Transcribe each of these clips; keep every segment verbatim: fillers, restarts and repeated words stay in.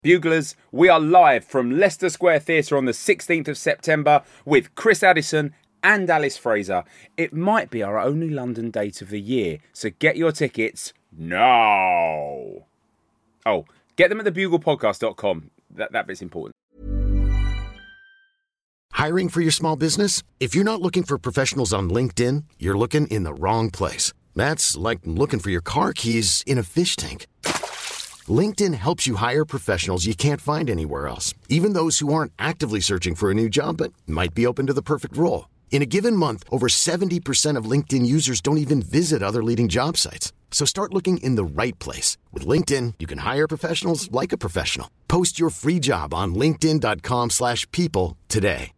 Buglers, we are live from Leicester Square Theatre on the sixteenth of September with Chris Addison and Alice Fraser. It might be our only London date of the year, so get your tickets now. Oh, get them at the bugle podcast dot com. That, that bit's important. Hiring for your small business? If you're not looking for professionals on LinkedIn, you're looking in the wrong place. That's like looking for your car keys in a fish tank. LinkedIn helps you hire professionals you can't find anywhere else, even those who aren't actively searching for a new job but might be open to the perfect role. In a given month, over seventy percent of LinkedIn users don't even visit other leading job sites. So start looking in the right place. With LinkedIn, you can hire professionals like a professional. Post your free job on linkedin dot com slash people today.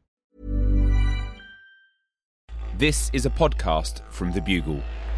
This is a podcast from The Bugle.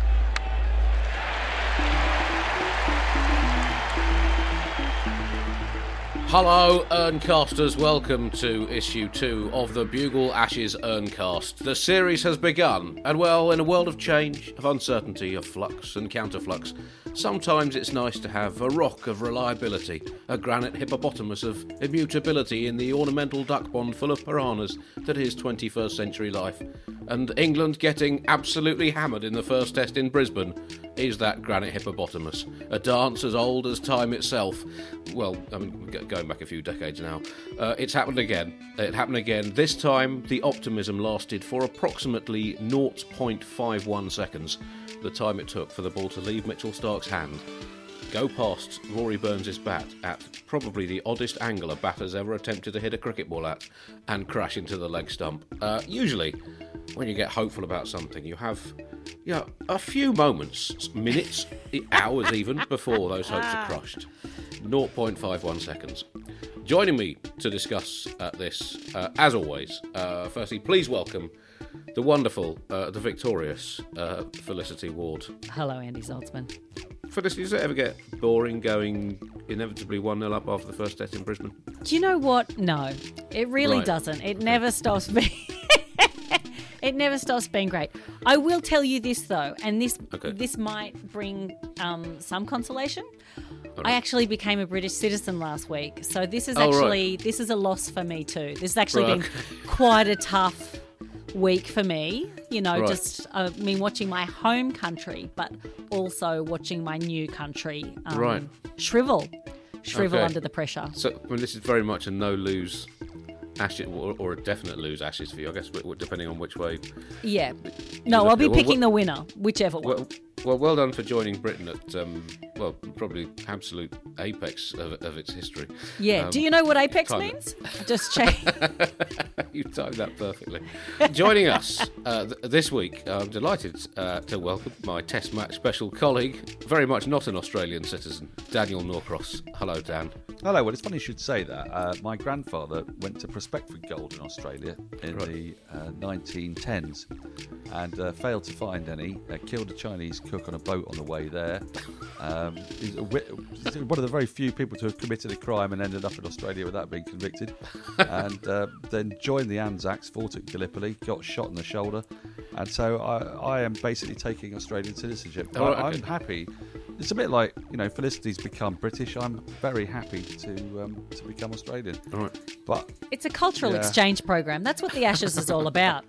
Hello, Urncasters. Welcome to issue two of the Bugle Ashes Urncast. The series has begun, and well, in a world of change, of uncertainty, of flux and counterflux, sometimes it's nice to have a rock of reliability, a granite hippopotamus of immutability in the ornamental duck pond full of piranhas that is twenty-first century life. And England getting absolutely hammered in the first test in Brisbane is that granite hippopotamus, a dance as old as time itself. Well, I mean, going back a few decades now. Uh, it's happened again. It happened again. This time, the optimism lasted for approximately zero point five one seconds, the time it took for the ball to leave Mitchell Starc's hand, go past Rory Burns' bat at probably the oddest angle a batter's ever attempted to hit a cricket ball at, and crash into the leg stump. Uh, usually, when you get hopeful about something, you have yeah, a few moments, minutes, hours even, before those hopes are crushed. zero point five one seconds. Joining me to discuss uh, this, uh, as always, uh, firstly, please welcome the wonderful, uh, the victorious uh, Felicity Ward. Hello, Andy Zaltzman. Felicity, does it ever get boring going inevitably one nil up after the first test in Brisbane? Do you know what? No, it really Right. doesn't. It never stops being... It never stops being great. I will tell you this, though, and this Okay. this might bring um, some consolation. right. I actually became a British citizen last week, so this is Oh, right. actually this is a loss for me too. This has actually Right, been quite a tough week for me. You know, Right. just I mean, watching my home country, but also watching my new country um, Right. shrivel, shrivel Okay. under the pressure. So, I mean, this is very much a no-lose Ashes, or, or a definite lose Ashes for you, I guess, w- w- depending on which way. Yeah. No, look I'll be at- well, picking well- the winner, whichever one. Well, well, well done for joining Britain at, um, well, probably absolute apex of, of its history. Yeah. Um, Do you know what apex time- means? Just check. You timed that perfectly. Joining us uh, th- this week, I'm delighted uh, to welcome my Test match special colleague, very much not an Australian citizen, Daniel Norcross. Hello, Dan. Hello, well, it's funny you should say that. Uh, my grandfather went to prospect for gold in Australia in Right. the uh, nineteen tens and uh, failed to find any, uh, killed a Chinese cook on a boat on the way there. Um, he's, a wi- he's one of the very few people to have committed a crime and ended up in Australia without being convicted. And uh, then joined the Anzacs, fought at Gallipoli, got shot in the shoulder. And so I, I am basically taking Australian citizenship. Oh, I, okay. I'm happy. It's a bit like, you know, Felicity's become British. I'm very happy to um, to become Australian. All right. But It's a cultural Yeah. exchange program. That's what the Ashes is all about.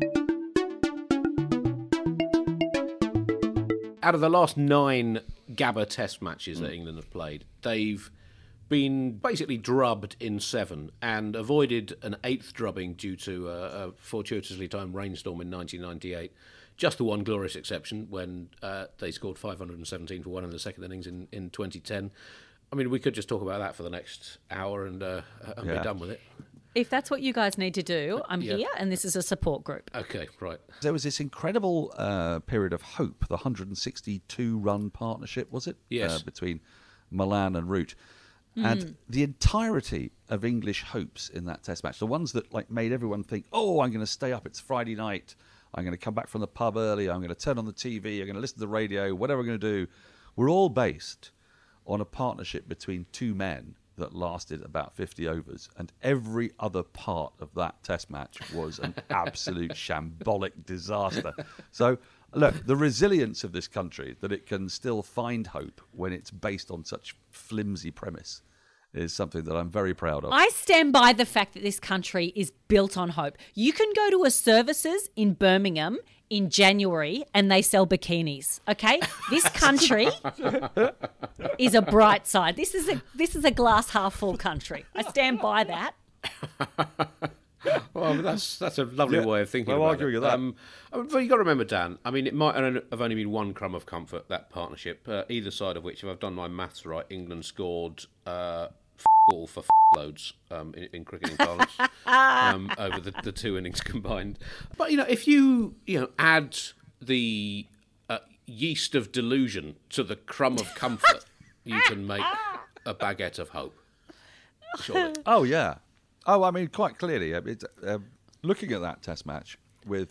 Out of the last nine Gabba Test matches that England have played, they've been basically drubbed in seven and avoided an eighth drubbing due to a, a fortuitously timed rainstorm in nineteen ninety-eight. Just the one glorious exception when uh, they scored five hundred seventeen for one in the second innings in, in twenty ten. I mean, we could just talk about that for the next hour and, uh, and be Yeah. done with it. If that's what you guys need to do, I'm Yeah. here, and this is a support group. Okay, right. there was this incredible uh, period of hope, the one hundred sixty-two run partnership, was it? Yes. Uh, between Milan and Root. And the entirety of English hopes in that test match, the ones that like made everyone think, oh, I'm going to stay up, it's Friday night, I'm going to come back from the pub early, I'm going to turn on the T V, I'm going to listen to the radio, whatever I'm going to do, were all based on a partnership between two men that lasted about fifty overs, and every other part of that test match was an absolute shambolic disaster. So, look, the resilience of this country, that it can still find hope when it's based on such flimsy premise, is something that I'm very proud of. I stand by the fact that this country is built on hope. You can go to a services in Birmingham in January and they sell bikinis, okay? This country is a bright side. This is a this is a glass half full country. I stand by that. Well, that's that's a lovely Yeah, way of thinking no about arguing it. with that. Um, but you've got to remember, Dan, I mean, it might have only been one crumb of comfort, that partnership, uh, either side of which, if I've done my maths right, England scored uh, f- all for f- loads um, in, in cricketing parlance um, over the, the two innings combined. But, you know, if you, you know, add the uh, yeast of delusion to the crumb of comfort, you can make a baguette of hope. Surely. Oh, yeah. Oh, I mean, quite clearly, uh, it, uh, looking at that test match with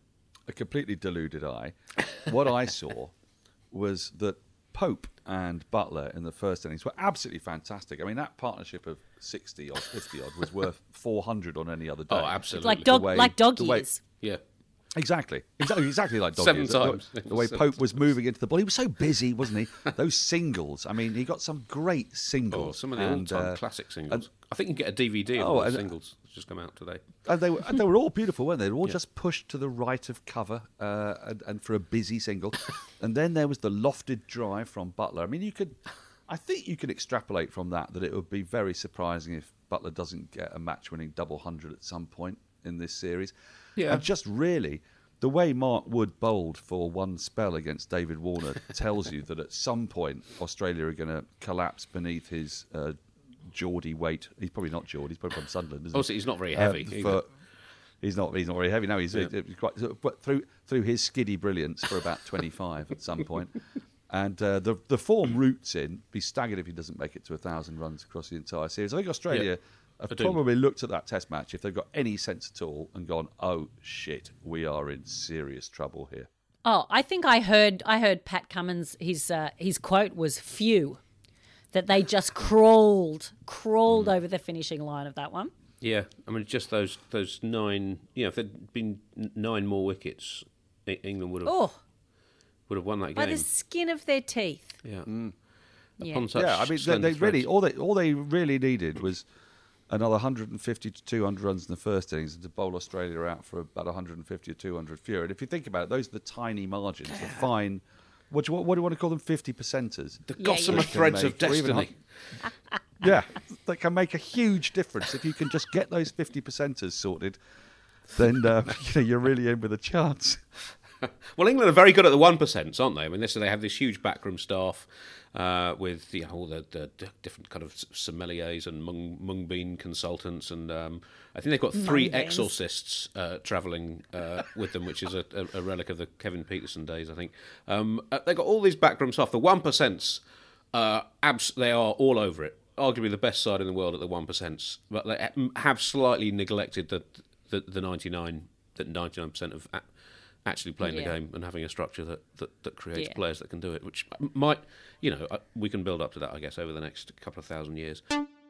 a completely deluded eye, what I saw was that Pope and Butler in the first innings were absolutely fantastic. I mean, that partnership of sixty or fifty odd was worth four hundred on any other day. Oh, absolutely. Like dog, The way- like dog the way- years. Yeah. Exactly, exactly, exactly like Dog Seven is. The- times. The, the way Seven Pope was moving into the ball, he was so busy, wasn't he? Those singles. I mean, he got some great singles. Oh, some of the and, all-time uh, classic singles. I think you can get a D V D of Oh, all the and- singles. It's just come out today. And they were, and they were all beautiful, weren't they? They were all just pushed to the right of cover uh, and, and for a busy single. And then there was the lofted drive from Butler. I mean, you could, I think you could extrapolate from that that it would be very surprising if Butler doesn't get a match-winning double hundred at some point in this series. Yeah. And just really, the way Mark Wood bowled for one spell against David Warner tells you that at some point Australia are going to collapse beneath his uh, Geordie weight. He's probably not Geordie. He's probably from Sunderland, isn't he? Also, he's not very heavy. Uh, either. for- he's not. He's not very heavy. No, he's, Yeah. he's quite. But through through his skiddy brilliance for about twenty-five at some point, and uh, the the form roots in. Be staggered if he doesn't make it to a thousand runs across the entire series. I think Australia Yeah. have I do. probably looked at that Test match if they've got any sense at all and gone, "Oh shit, we are in serious trouble here." Oh, I think I heard I heard Pat Cummins. His uh, his quote was "phew," that they just crawled crawled Mm. over the finishing line of that one. Yeah, I mean, just those those nine. You know, if there'd been n- nine more wickets, E- England would have Oh, would have won that by game. the skin of their teeth. Yeah. Yeah. Upon such yeah, I mean, they, slender they really threads. all they all they really needed was another one hundred fifty to two hundred runs in the first innings and to bowl Australia out for about one hundred fifty or two hundred fewer. And if you think about it, those are the tiny margins, the fine. What do you, what do you want to call them? Fifty percenters. The Yeah, gossamer yeah. threads of Make- or even destiny. Yeah, that can make a huge difference if you can just get those fifty percenters sorted. Then uh, you know, you're really in with a chance. Well, England are very good at the one percents, aren't they? I mean, this, they have this huge backroom staff uh, with you know, all the, the d- different kind of sommeliers and mung, mung bean consultants, and um, I think they've got three Mung beans. exorcists uh, travelling uh, with them, which is a, a, a relic of the Kevin Peterson days, I think. Um, uh, they've got all these backroom staff. The one percents, uh, abs- they are all over it. Arguably the best side in the world at the one percents, but they ha- have slightly neglected the the, the ninety-nine, the ninety-nine percent of. A- actually playing Yeah. the game and having a structure that, that, that creates Yeah. players that can do it, which might, you know, uh, we can build up to that, I guess, over the next couple of thousand years.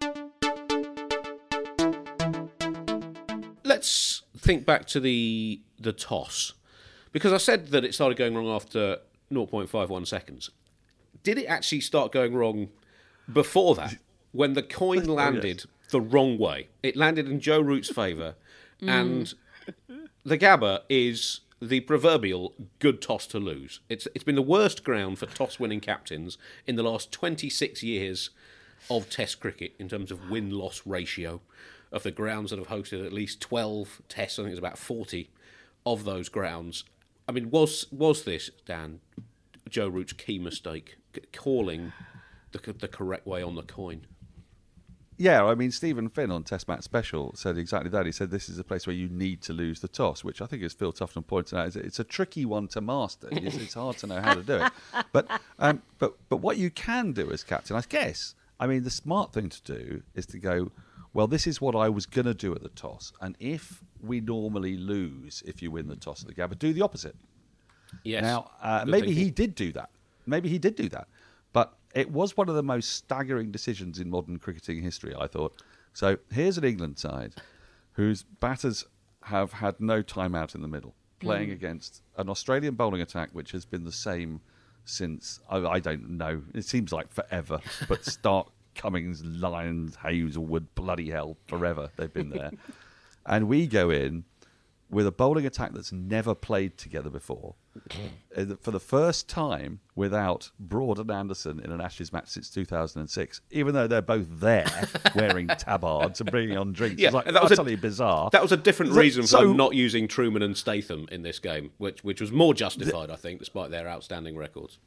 Let's think back to the the toss, because I said that it started going wrong after zero point five one seconds. Did it actually start going wrong before that, when the coin landed the wrong way? It landed in Joe Root's favour, and the Gabba is the proverbial good toss to lose. It's it's been the worst ground for toss-winning captains in the last twenty-six years of Test cricket in terms of win-loss ratio. Of the grounds that have hosted at least twelve Tests, I think it's about forty of those grounds. I mean, was was this, Dan, Joe Root's key mistake, c- calling the the correct way on the coin? Yeah, I mean, Stephen Finn on Test Match Special said exactly that. He said this is a place where you need to lose the toss, which I think, as Phil Tufton pointed out, is it's a tricky one to master. It's, it's hard to know how to do it. But um, but but what you can do as captain, I guess, I mean, the smart thing to do is to go, well, this is what I was going to do at the toss, and if we normally lose if you win the toss at the Gabba, do the opposite. Yes. Now, uh, Good maybe thinking. he did do that. Maybe he did do that. But it was one of the most staggering decisions in modern cricketing history, I thought. So here's an England side whose batters have had no time out in the middle, playing against an Australian bowling attack which has been the same since, I, I don't know, it seems like forever, but start Cummings, Lyons, Hazelwood, bloody hell, forever they've been there. And we go in with a bowling attack that's never played together before. For the first time without Broad and Anderson in an Ashes match since two thousand six, even though they're both there wearing tabards and bringing on drinks. Yeah, It's like that was a- utterly bizarre. That was a different So- reason for so- them not using Truman and Statham in this game, which which was more justified, I think, despite their outstanding records.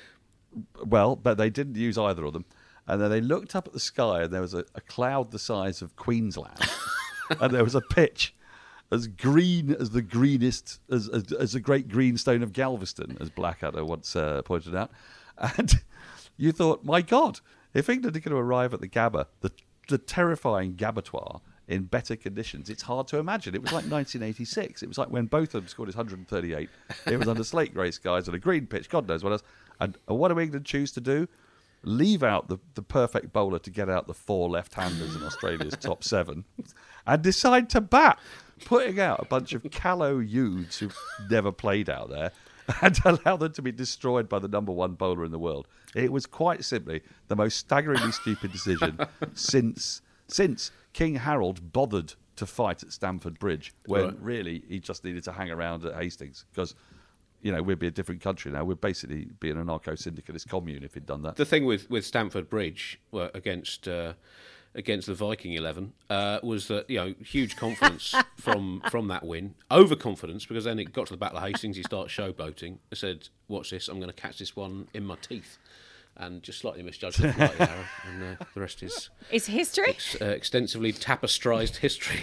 Well, but they didn't use either of them. And then they looked up at the sky and there was a, a cloud the size of Queensland. And there was a pitch as green as the greenest, as, as, as the great green stone of Galveston, as Blackadder once uh, pointed out. And you thought, my God, if England are going to arrive at the Gabba, the, the terrifying Gabbatoir, in better conditions, it's hard to imagine. It was like nineteen eighty-six. It was like when both of them scored his one hundred thirty-eight. It was under slate grey skies on a green pitch, God knows what else. And what do England choose to do? Leave out the, the perfect bowler to get out the four left-handers in Australia's top seven and decide to bat, putting out a bunch of callow youths who've never played out there and allow them to be destroyed by the number one bowler in the world. It was quite simply the most staggeringly stupid decision since since King Harold bothered to fight at Stamford Bridge, when Right. really he just needed to hang around at Hastings because, you know, we'd be a different country now. We'd basically be an anarcho-syndicalist commune if he'd done that. The thing with, with Stamford Bridge well, against uh, against the Viking eleven uh, was that, you know, huge confidence from from that win, overconfidence, because then it got to the Battle of Hastings, he started showboating. I said, "Watch this! I'm going to catch this one in my teeth," and just slightly misjudged the flight arrow, and uh, the rest is It's history. uh, extensively tapestrised history.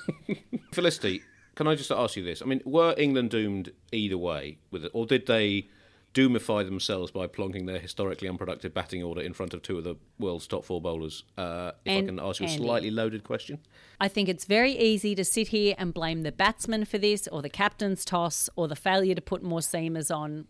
Felicity, can I just ask you this? I mean, were England doomed either way with it, or did they doomify themselves by plonking their historically unproductive batting order in front of two of the world's top four bowlers? Uh, if And- I can ask you a Andy. slightly loaded question. I think it's very easy to sit here and blame the batsman for this, or the captain's toss, or the failure to put more seamers on.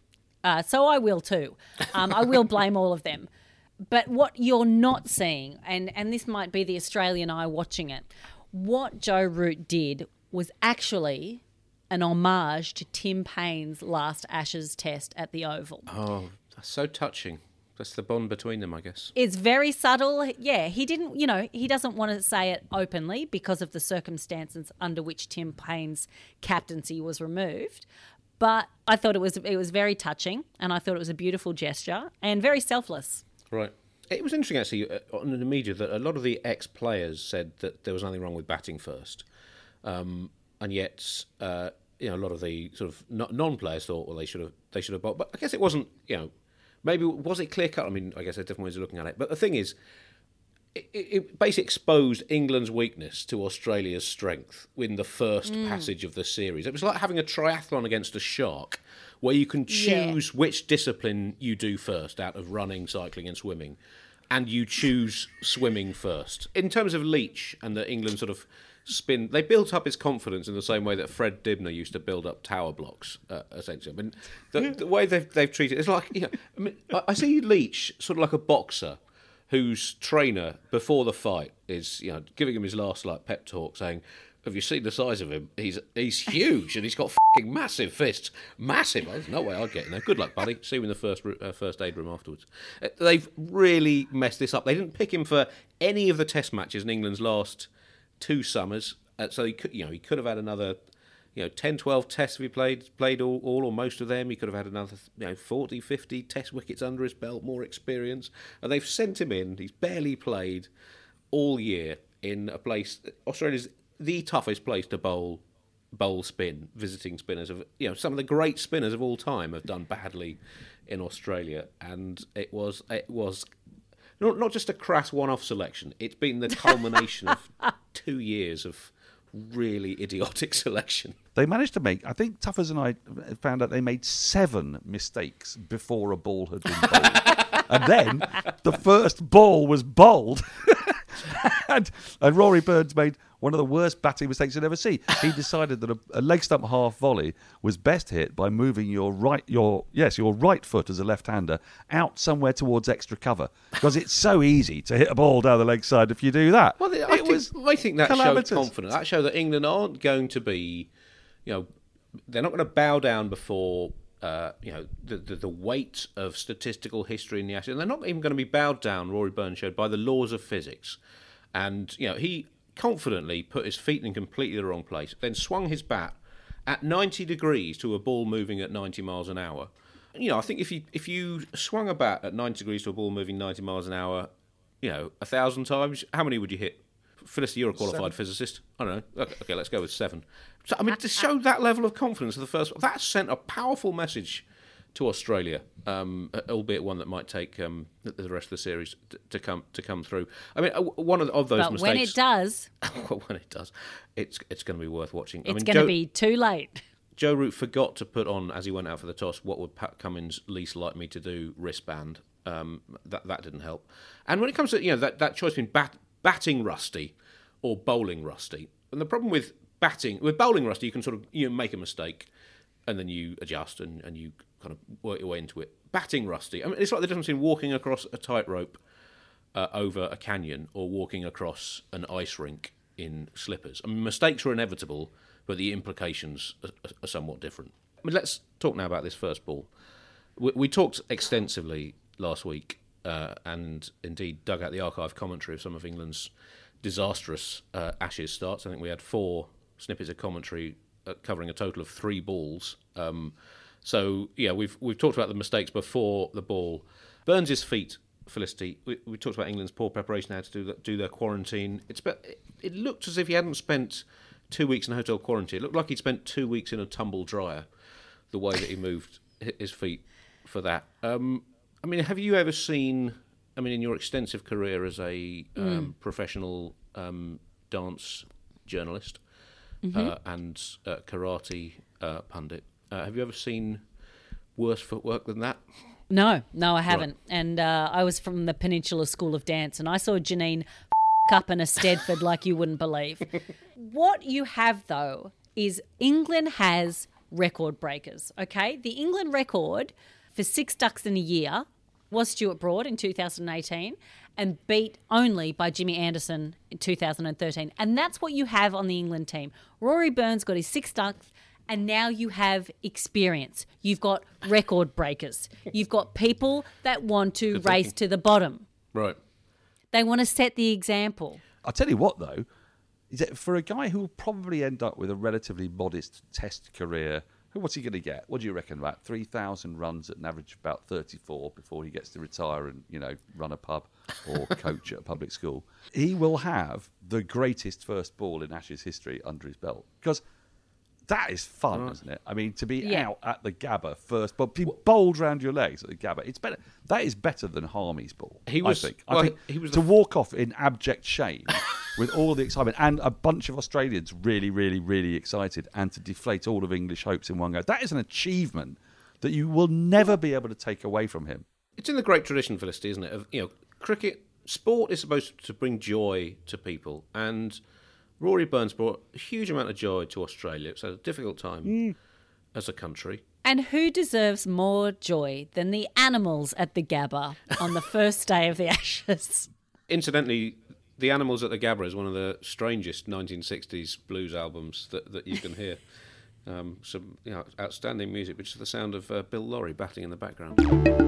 Uh, so I will too. Um, I will blame all of them. But what you're not seeing, and, and this might be the Australian eye watching it, what Joe Root did was actually an homage to Tim Paine's last Ashes test at the Oval. Oh, that's so touching. That's the bond between them, I guess. It's very subtle. Yeah, he didn't, you know, he doesn't want to say it openly because of the circumstances under which Tim Paine's captaincy was removed. But I thought it was it was very touching, and I thought it was a beautiful gesture and very selfless. Right. It was interesting, actually, uh, on the media, that a lot of the ex-players said that there was nothing wrong with batting first. Um, and yet, uh, you know, a lot of the sort of no- non-players thought, well, they should have they should have bowled. But I guess it wasn't, you know, maybe, was it clear-cut? I mean, I guess there are different ways of looking at it. But the thing is, it, it basically exposed England's weakness to Australia's strength in the first passage of the series. It was like having a triathlon against a shark, where you can choose Yeah. which discipline you do first out of running, cycling and swimming, and you choose swimming first. In terms of Leach and the England sort of spin, they built up his confidence in the same way that Fred Dibner used to build up tower blocks, uh, essentially. I mean, the, the way they've, they've treated it's like, you know, I mean, I, I see Leach sort of like a boxer whose trainer before the fight is, you know, giving him his last like pep talk, saying, "Have you seen the size of him? He's he's huge and he's got fucking massive fists, massive. There's no way I'd get in there. Good luck, buddy. See you in the first uh, first aid room afterwards." Uh, they've really messed this up. They didn't pick him for any of the Test matches in England's last two summers, uh, so he could, you know, he could have had another, you know, ten, twelve tests if he played played all, all or most of them. He could have had another, you know, forty, fifty test wickets under his belt, more experience. And they've sent him in. He's barely played all year in a place, Australia's the toughest place to bowl bowl spin. Visiting spinners have, you know, some of the great spinners of all time have done badly in Australia, and it was it was not not just a crass one-off selection. It's been the culmination of two years of really idiotic selection. They managed to make, I think Tuffers and I found out they made seven mistakes before a ball had been bowled. And then the first ball was bowled. and, and Rory Burns made one of the worst batting mistakes you'd ever see. He decided that a, a leg stump half volley was best hit by moving your right, your yes, your right foot as a left-hander out somewhere towards extra cover, because it's so easy to hit a ball down the leg side if you do that. Well, I it think, was I think that calamitous. showed confidence. That showed that England aren't going to be, you know, they're not going to bow down before uh, you know, the, the the weight of statistical history in the Ashes, and they're not even going to be bowed down, Rory Burns showed, by the laws of physics. And, you know, he confidently put his feet in completely the wrong place, then swung his bat at ninety degrees to a ball moving at ninety miles an hour. You know, I think if you if you swung a bat at ninety degrees to a ball moving ninety miles an hour, you know, a thousand times, how many would you hit? Felicity, you're a qualified seven. physicist. I don't know. Okay, okay, let's go with seven. So, I mean, to show that level of confidence for the first, that sent a powerful message to Australia, um, albeit one that might take um, the rest of the series to, to come to come through. I mean, one of, of those but mistakes. when it does, well, when it does, it's it's going to be worth watching. It's I mean, going to Joe, be too late. Joe Root forgot to put on, as he went out for the toss, what would Pat Cummins least like me to do wristband. Um, that that didn't help. And when it comes to, you know, that, that choice between bat, batting rusty or bowling rusty, and the problem with batting, with bowling rusty, you can sort of, you know, make a mistake and then you adjust and, and you kind of work your way into it. Batting rusty, I mean, it's like the difference between walking across a tightrope uh, over a canyon or walking across an ice rink in slippers. I mean, mistakes are inevitable, but the implications are, are somewhat different. I mean, let's talk now about this first ball. We, we talked extensively last week uh, and indeed dug out the archive commentary of some of England's disastrous uh, Ashes starts. I think we had four snippets of commentary uh, covering a total of three balls. Um, so, yeah, we've we've talked about the mistakes before the ball. Burns' feet, Felicity, we, we talked about England's poor preparation, how to do, do their quarantine. It's it, it looked as if he hadn't spent two weeks in a hotel quarantine. It looked like he'd spent two weeks in a tumble dryer, the way that he moved his feet for that. Um, I mean, have you ever seen... I mean, in your extensive career as a um, mm. professional um, dance journalist mm-hmm. uh, and uh, karate uh, pundit, uh, have you ever seen worse footwork than that? No, no, I haven't. Right. And uh, I was from the Peninsula School of Dance, and I saw Janine f- up in a Stedford like you wouldn't believe. What you have, though, is England has record breakers, okay? The England record for six ducks in a year was Stuart Broad in two thousand eighteen and beat only by Jimmy Anderson in two thousand thirteen. And that's what you have on the England team. Rory Burns got his six ducks, and now you have experience. You've got record breakers. You've got people that want to Good race thinking. to the bottom. Right. They want to set the example. I'll tell you what, though, is that for a guy who will probably end up with a relatively modest test career, what's he going to get? What do you reckon? About three thousand runs at an average of about thirty-four before he gets to retire and, you know, run a pub or coach at a public school. He will have the greatest first ball in Ashes history under his belt. Because that is fun, right. isn't it? I mean, to be yeah. out at the Gabba first, but be bowled round your legs at the Gabba. It's better. That is better than Harmy's ball, he was, I think. Well, I think he was to walk off in abject shame with all the excitement and a bunch of Australians really, really, really excited and to deflate all of English hopes in one go. That is an achievement that you will never be able to take away from him. It's in the great tradition, Felicity, isn't it? Of, you know, cricket, sport is supposed to bring joy to people, and Rory Burns brought a huge amount of joy to Australia. It's had a difficult time mm. as a country. And who deserves more joy than the animals at the Gabba on the first day of the Ashes? Incidentally, The Animals at the Gabba is one of the strangest nineteen sixties blues albums that, that you can hear. Um, some you know, outstanding music, which is the sound of uh, Bill Lawry batting in the background.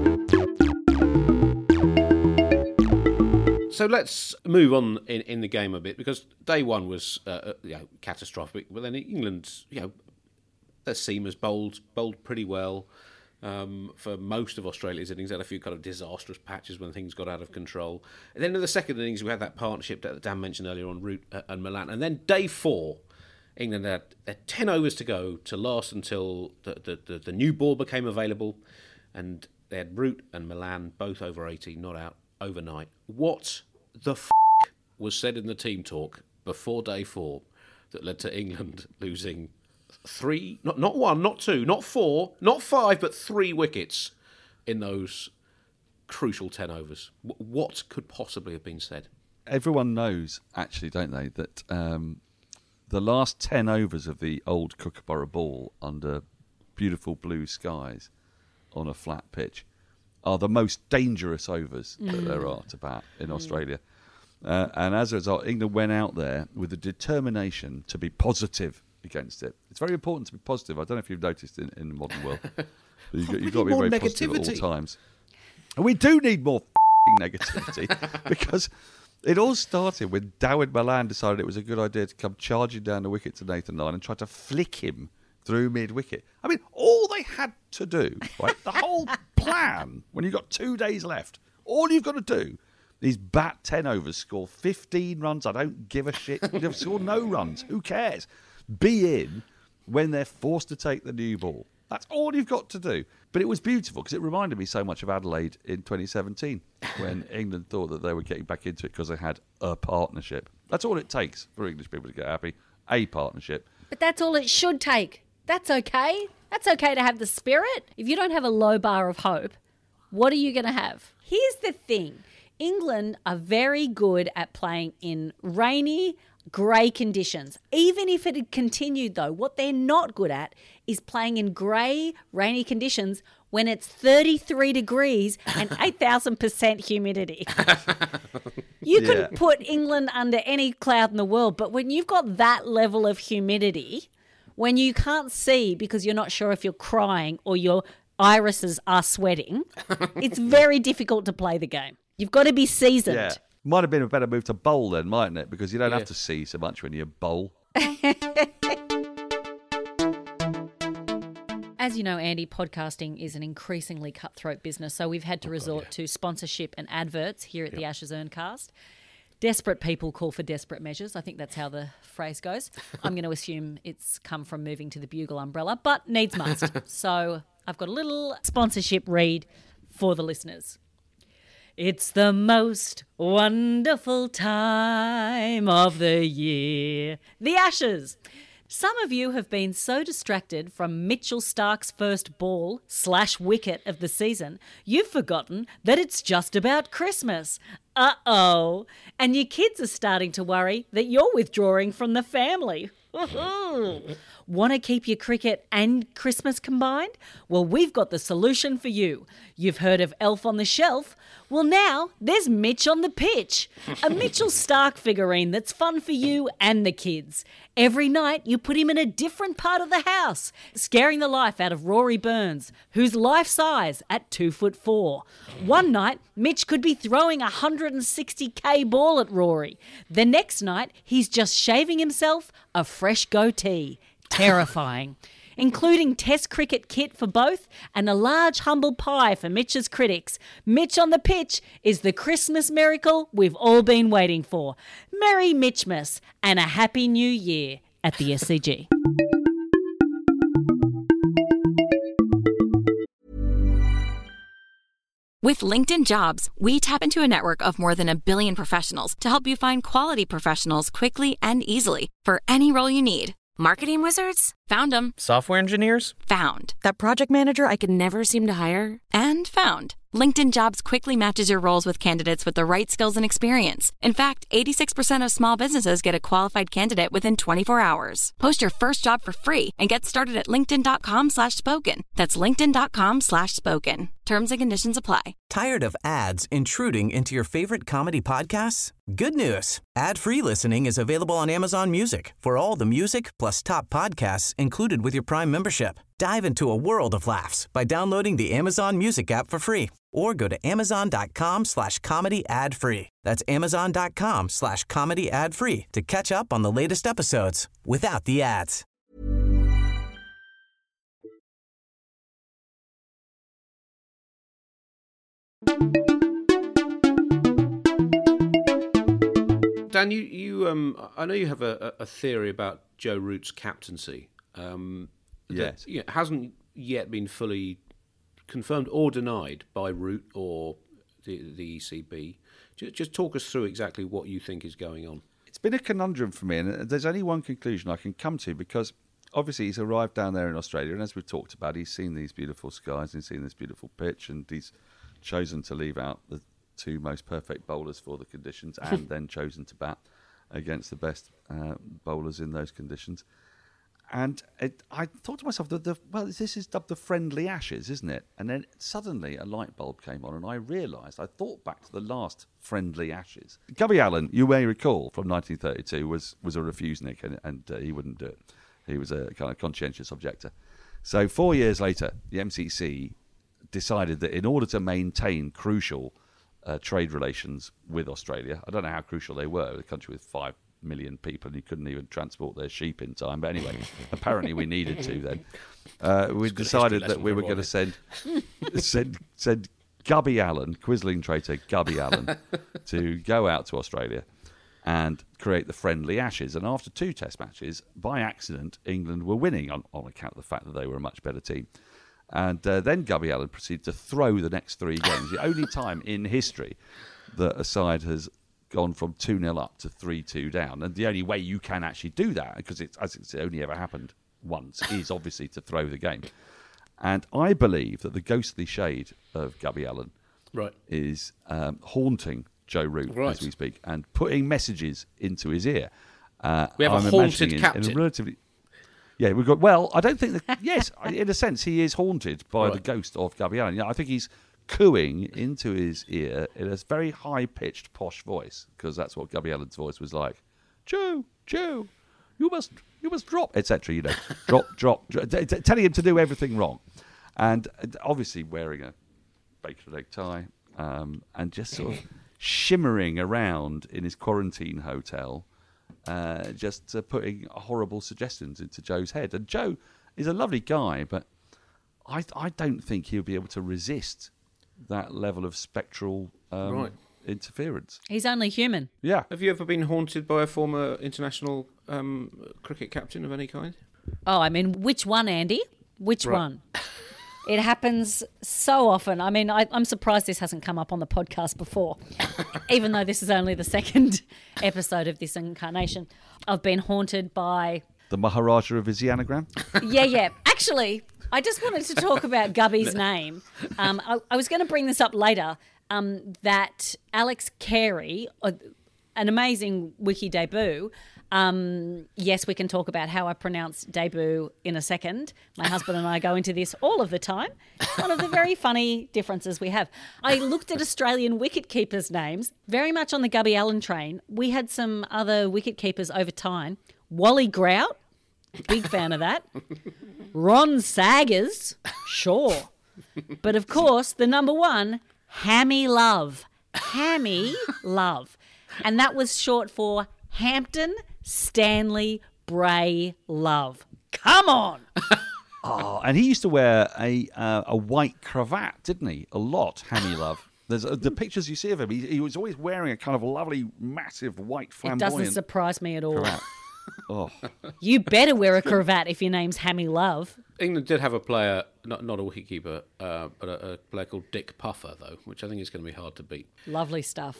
So let's move on in, in the game a bit, because day one was uh, you know, catastrophic. But then England, you know, their seamers bowled bowled pretty well um, for most of Australia's innings. Had a few kind of disastrous patches when things got out of control. And then in the second innings, we had that partnership that Dan mentioned earlier on Root and Malan. And then day four, England had, had ten overs to go to last until the, the, the, the new ball became available, and they had Root and Malan both over eighty, not out overnight. What the f*** was said in the team talk before day four that led to England losing three, not not one, not two, not four, not five, but three wickets in those crucial ten overs? What could possibly have been said? Everyone knows, actually, don't they, that um, the last ten overs of the old Kookaburra ball under beautiful blue skies on a flat pitch are the most dangerous overs mm. that there are to bat in mm. Australia. Uh, and as a result, England went out there with a determination to be positive against it. It's very important to be positive. I don't know if you've noticed in, in the modern world. You've got, we you've got to need be more very positive at negativity. all times. And we do need more f***ing negativity because it all started when Dawid Malan decided it was a good idea to come charging down the wicket to Nathan Lyon and try to flick him through mid-wicket. I mean, all they had to do, right, the whole plan, when you've got two days left, all you've got to do is bat ten overs, score fifteen runs. I don't give a shit. You've scored no runs. Who cares? Be in when they're forced to take the new ball. That's all you've got to do. But it was beautiful because it reminded me so much of Adelaide in twenty seventeen when England thought that they were getting back into it because they had a partnership. That's all it takes for English people to get happy. A partnership. But that's all it should take. That's okay. That's okay to have the spirit. If you don't have a low bar of hope, what are you going to have? Here's the thing. England are very good at playing in rainy, grey conditions. Even if it had continued, though, what they're not good at is playing in grey, rainy conditions when it's thirty-three degrees and eight thousand percent humidity. You can Yeah. put England under any cloud in the world, but when you've got that level of humidity, when you can't see because you're not sure if you're crying or your irises are sweating, it's very difficult to play the game. You've got to be seasoned. Yeah. Might have been a better move to bowl then, mightn't it? Because you don't Yeah. have to see so much when you bowl. As you know, Andy, podcasting is an increasingly cutthroat business, so we've had to resort to sponsorship and adverts here at the Ashes Earncast. Desperate people call for desperate measures. I think that's how the phrase goes. I'm going to assume it's come from moving to the Bugle umbrella, but needs must. So I've got a little sponsorship read for the listeners. It's the most wonderful time of the year. The Ashes. Some of you have been so distracted from Mitchell Starc's first ball slash wicket of the season, you've forgotten that it's just about Christmas. Uh-oh. And your kids are starting to worry that you're withdrawing from the family. Want to keep your cricket and Christmas combined? Well, we've got the solution for you. You've heard of Elf on the Shelf? Well, now there's Mitch on the Pitch, a Mitchell Starc figurine that's fun for you and the kids. Every night you put him in a different part of the house, scaring the life out of Rory Burns, who's life size at two foot four. One night, Mitch could be throwing a one hundred sixty k ball at Rory. The next night, he's just shaving himself a fresh goatee. Terrifying. Including Test cricket kit for both and a large humble pie for Mitch's critics. Mitch on the Pitch is the Christmas miracle we've all been waiting for. Merry Mitchmas and a Happy New Year at the S C G. With LinkedIn Jobs, we tap into a network of more than a billion professionals to help you find quality professionals quickly and easily for any role you need. Marketing wizards? Found them. Software engineers? Found. That project manager I could never seem to hire? And found. LinkedIn Jobs quickly matches your roles with candidates with the right skills and experience. In fact, eighty-six percent of small businesses get a qualified candidate within twenty-four hours. Post your first job for free and get started at linkedin.com slash spoken. That's linkedin.com slash spoken. Terms and conditions apply. Tired of ads intruding into your favorite comedy podcasts? Good news. Ad-free listening is available on Amazon Music for all the music plus top podcasts included with your Prime membership. Dive into a world of laughs by downloading the Amazon Music app for free or go to amazon.com slash comedy ad free. That's amazon.com slash comedy ad free to catch up on the latest episodes without the ads. Dan, you, you um, I know you have a, a theory about Joe Root's captaincy. Um, Yes. That, you know, hasn't yet been fully confirmed or denied by Root or the, the E C B. Just, just talk us through exactly what you think is going on. It's been a conundrum for me, and there's only one conclusion I can come to because obviously he's arrived down there in Australia, and as we've talked about, he's seen these beautiful skies, he's seen this beautiful pitch, and he's chosen to leave out the two most perfect bowlers for the conditions and then chosen to bat against the best uh, bowlers in those conditions. And it, I thought to myself, the, the, well, this is dubbed the friendly Ashes, isn't it? And then suddenly a light bulb came on and I realised, I thought back to the last friendly Ashes. Gubby Allen, you may recall, from nineteen thirty-two, was, was a refusenik and, and uh, he wouldn't do it. He was a kind of conscientious objector. So four years later, the M C C decided that in order to maintain crucial uh, trade relations with Australia, I don't know how crucial they were, a country with five million people and you couldn't even transport their sheep in time. But anyway, apparently we needed to then. Uh, we decided that we were going to send, send, send Gubby Allen, Quisling traitor Gubby Allen, to go out to Australia and create the friendly Ashes. And after two test matches, by accident, England were winning on, on account of the fact that they were a much better team. And uh, then Gubby Allen proceeded to throw the next three games. The only time in history that a side has gone from two nil up to three two down. And the only way you can actually do that, because it's, as it's only ever happened once, is obviously to throw the game. And I believe that the ghostly shade of Gubby Allen right. is um, haunting Joe Root right. as we speak and putting messages into his ear. Uh, we have I'm a haunted in, captain. In a relatively, yeah, we've got. Well, I don't think that. Yes, in a sense, he is haunted by right. the ghost of Gubby Allen. Yeah, I think he's cooing into his ear in a very high-pitched, posh voice, because that's what Gubby Allen's voice was like. Joe, Joe, you must, you must drop, et cetera. You know, drop, drop, drop t- t- telling him to do everything wrong, and obviously wearing a bacon egg tie, um, and just sort of shimmering around in his quarantine hotel, uh, just uh, putting horrible suggestions into Joe's head. And Joe is a lovely guy, but I, I don't think he'll be able to resist that level of spectral um, right. interference. He's only human. Yeah. Have you ever been haunted by a former international um, cricket captain of any kind? Oh, I mean, which one, Andy? Which Right. one? It happens so often. I mean, I, I'm surprised this hasn't come up on the podcast before, even though this is only the second episode of this incarnation. I've been haunted by... The Maharaja of Isianagram? Yeah, yeah. Actually, I just wanted to talk about Gubby's name. Um, I, I was going to bring this up later, um, that Alex Carey, uh, an amazing wiki debut. Um, yes, we can talk about how I pronounce debut in a second. My husband and I go into this all of the time. It's one of the very funny differences we have. I looked at Australian wicket-keepers' names, very much on the Gubby Allen train. We had some other wicket-keepers over time. Wally Grout, big fan of that. Ron Saggers, sure. But of course, the number one, Hammy Love. Hammy Love. And that was short for Hampton Stanley Bray Love. Come on. Oh, and he used to wear a uh, a white cravat, didn't he? A lot, Hammy Love. There's uh, the pictures you see of him. He, he was always wearing a kind of lovely, massive white It flamboyant doesn't surprise me at all. cravat. Oh, You better wear a cravat if your name's Hammy Love. England did have a player, not not a wicketkeeper, uh, but a, a player called Dick Puffer, though, which I think is going to be hard to beat. Lovely stuff.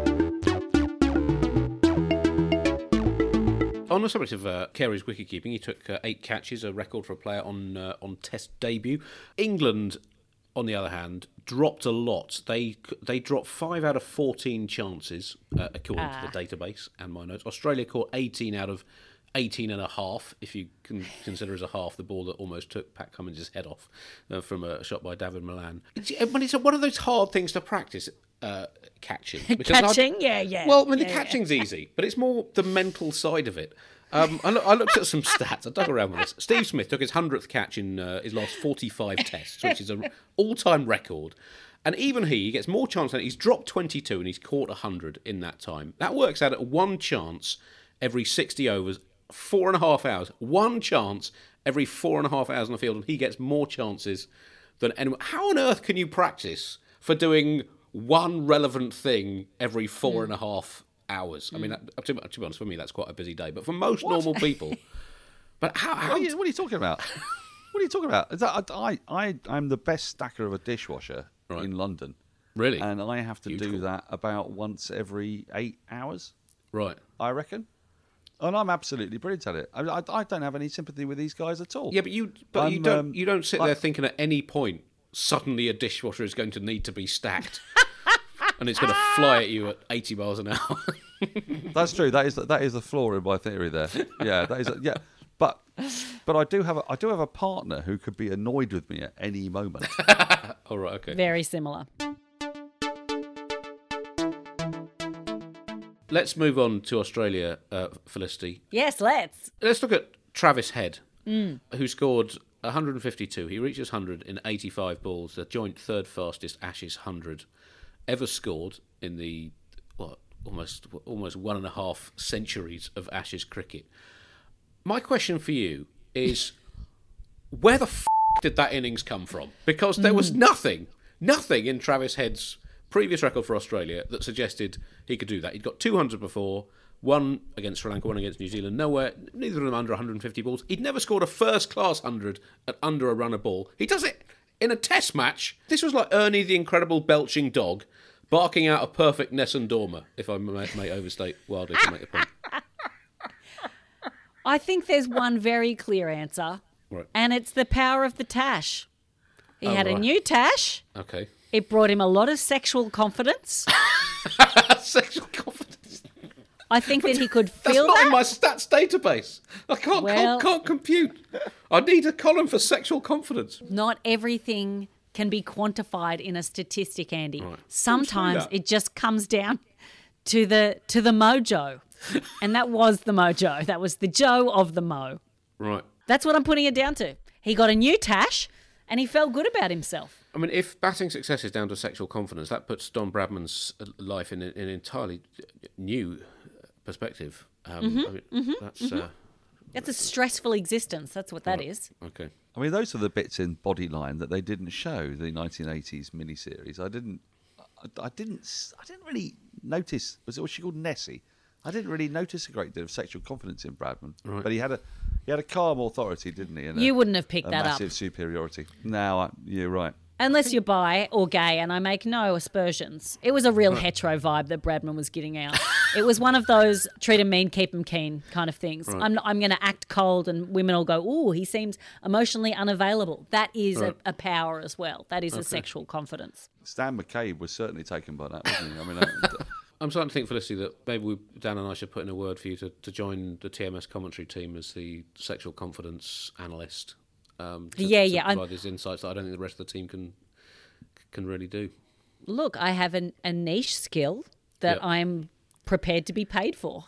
On the subject of uh, Carey's wicketkeeping, he took uh, eight catches, a record for a player on uh, on Test debut. England, on the other hand, dropped a lot. They they dropped five out of fourteen chances, uh, according Ah. to the database and my notes. Australia caught eighteen out of eighteen and a half, if you can consider as a half the ball that almost took Pat Cummins' head off uh, from a shot by David Milan. It's, but it's one of those hard things to practice. Uh, catching. Because Catching? I- Yeah, yeah. Well, I mean, Yeah, the yeah. catching's easy, but it's more the mental side of it. Um, I, lo- I looked at some stats. I dug around with this. Steve Smith took his hundredth catch in uh, his last forty-five tests, which is an all-time record. And even he, he gets more chance than he's dropped twenty-two and he's caught one hundred in that time. That works out at one chance every sixty overs, four and a half hours. One chance every four and a half hours on the field, and he gets more chances than anyone. How on earth can you practice for doing one relevant thing every four and a half hours? I mean, that, to, to be honest, for me, that's quite a busy day. But for most normal people, but how? how what, are you, what are you talking about? What are you talking about? Is that, I, I, I'm the best stacker of a dishwasher Right. in London. Really? And I have to Huge do call. that about once every eight hours, Right. I reckon. And I'm absolutely brilliant at it. I, I, I don't have any sympathy with these guys at all. Yeah, but you, but you I'm, don't, um, you don't sit I- there thinking at any point suddenly a dishwasher is going to need to be stacked, and it's going to fly at you at eighty miles an hour. That's true. That is that is the flaw in my theory there. Yeah, that is a, yeah. But but I do have a, I do have a partner who could be annoyed with me at any moment. All right. Okay. Very similar. Let's move on to Australia, uh, Felicity. Yes, let's. Let's look at Travis Head, who scored one hundred fifty-two. He reaches one hundred in eighty-five balls, the joint third fastest Ashes one hundred ever scored in the what almost almost one and a half centuries of Ashes cricket. My question for you is, where the f*** did that innings come from? Because there was nothing, nothing in Travis Head's previous record for Australia that suggested he could do that. He'd got two hundred before, one against Sri Lanka, one against New Zealand, nowhere, neither of them under one hundred fifty balls. He'd never scored a first-class one hundred at under a run a ball. He does it in a test match. This was like Ernie the Incredible Belching Dog barking out a perfect Nessun Dorma, if I may, may overstate wildly to make a point. I think there's one very clear answer, Right. and it's the power of the tash. He Oh, had a right. new tash. Okay. It brought him a lot of sexual confidence. Sexual confidence. I think that he could That's feel not that. in my stats database. I can't, Well- can't, can't compute. I need a column for sexual confidence. Not everything can be quantified in a statistic, Andy. Right. Sometimes that. it just comes down to the to the mojo. And that was the mojo. That was the Joe of the Mo. Right. That's what I'm putting it down to. He got a new tash and he felt good about himself. I mean, if batting success is down to sexual confidence, that puts Don Bradman's life in an in an entirely new perspective. Um, Mm-hmm, I mean, that's uh, That's a stressful existence. That's what that is. okay. I mean, those are the bits in Bodyline that they didn't show, the nineteen eighties miniseries. I didn't, I, I didn't, s- I didn't really notice. Was it was she called Nessie? I didn't really notice a great deal of sexual confidence in Bradman, Right. but he had a, he had a calm authority, didn't he? And You a, wouldn't have picked a that up. massive superiority. No, I, you're right. Unless you're bi or gay, and I make no aspersions. It was a real hetero vibe that Bradman was getting out. It was one of those treat 'em mean, keep 'em keen kind of things. Right. I'm, I'm going to act cold, and women will go, ooh, he seems emotionally unavailable. That is Right. a, a power as well. That is a sexual confidence. Stan McCabe was certainly taken by that, wasn't he? I mean, I, I'm starting to think, Felicity, that maybe we, Dan and I should put in a word for you to, to join the T M S commentary team as the sexual confidence analyst. Um, to, Yeah, to yeah, I'm- Provide these insights that I don't think the rest of the team can can really do. Look, I have an, a niche skill that Yep. I'm prepared to be paid for.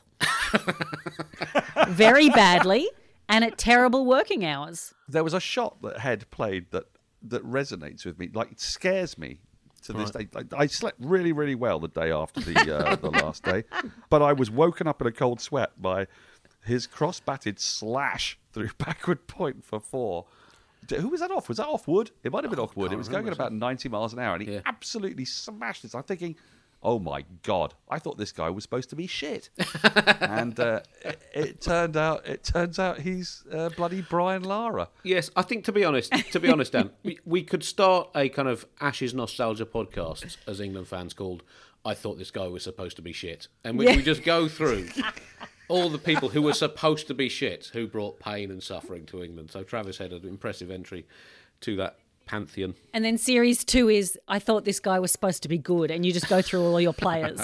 Very badly and at terrible working hours. there was a shot that Head played that that resonates with me, like it scares me to this day. Like, I slept really, really well the day after the uh, the last day, but I was woken up in a cold sweat by his cross-batted slash through backward point for four. D- Who was that off? Was that off Wood? It might have been off Wood. It was going at about ninety miles an hour, and he Yeah. absolutely smashed it. I'm thinking, oh my God, I thought this guy was supposed to be shit. and uh, it, it turned out, it turns out he's uh, bloody Brian Lara. Yes, I think to be honest, to be honest, Dan, we, we could start a kind of Ashes nostalgia podcast, as England fans called. I thought this guy was supposed to be shit, and we, Yeah. we just go through all the people who were supposed to be shit, who brought pain and suffering to England. So Travis had an impressive entry to that pantheon. And then series two is, I thought this guy was supposed to be good, and you just go through all your players.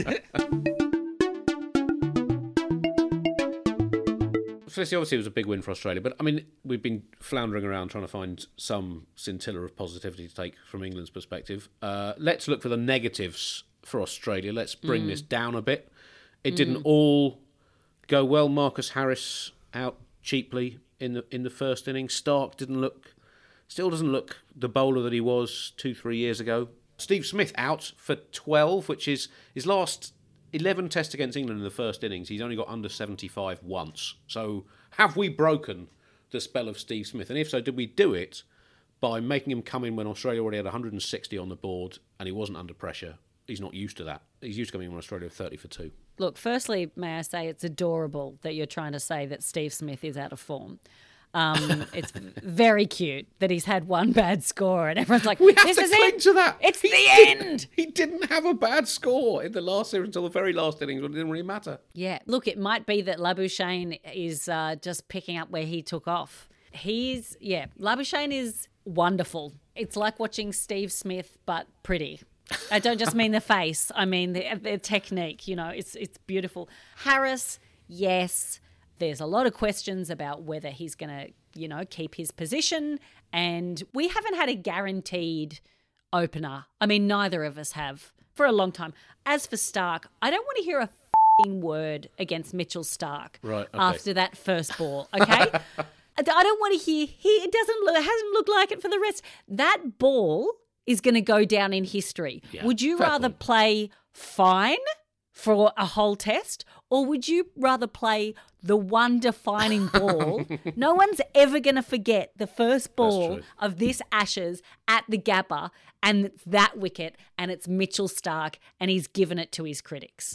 Felicity, obviously, it was a big win for Australia, but I mean, we've been floundering around trying to find some scintilla of positivity to take from England's perspective. Uh, let's look for the negatives for Australia. Let's bring this down a bit. It didn't all go well. Marcus Harris out cheaply in the in the first innings. Stark didn't look, still doesn't look the bowler that he was two, three years ago. Steve Smith out for twelve, which is his last eleven tests against England in the first innings. He's only got under seventy-five once. So have we broken the spell of Steve Smith? And if so, did we do it by making him come in when Australia already had one hundred sixty on the board and he wasn't under pressure? He's not used to that. He's used to coming in when Australia have thirty for two. Look, firstly, may I say it's adorable that you're trying to say that Steve Smith is out of form. Um, it's very cute that he's had one bad score and everyone's like, We have this to is cling it. to that. It's He the didn't- end. He didn't have a bad score in the last series until the very last innings when it didn't really matter. Yeah, look, it might be that Labuschagne is uh, just picking up where he took off. He's, yeah, Labuschagne is wonderful. It's like watching Steve Smith, but pretty. I don't just mean the face. I mean the, the technique, you know, it's it's beautiful. Harris, yes, there's a lot of questions about whether he's going to, you know, keep his position. And we haven't had a guaranteed opener. I mean, neither of us have for a long time. As for Stark, I don't want to hear a f***ing word against Mitchell Stark Right, okay. after that first ball, okay? I don't want to hear, he, it doesn't look, it hasn't looked like it for the rest. That ball is going to go down in history. Yeah, would you fair rather point. play fine for a whole test, or would you rather play the one defining ball? No one's ever going to forget the first ball true. of this Ashes at the Gabba, and it's that wicket, and it's Mitchell Starc, and he's given it to his critics.